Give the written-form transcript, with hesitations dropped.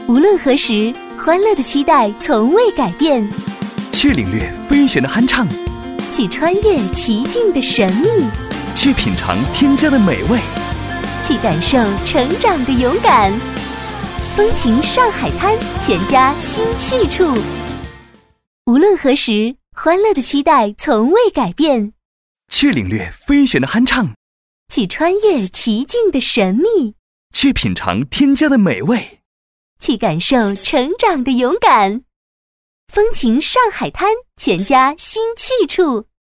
无论何时，欢乐的期待从未改变。 去领略飞旋的酣畅， 去穿越奇境的神秘， 去品尝添加的美味， 去感受成长的勇敢。风情上海滩，全家新去处。无论何时，欢乐的期待从未改变。 去领略飞旋的酣畅， 去穿越奇境的神秘， 去品尝添加的美味， 去感受成长的勇敢。风情上海滩，全家新去处。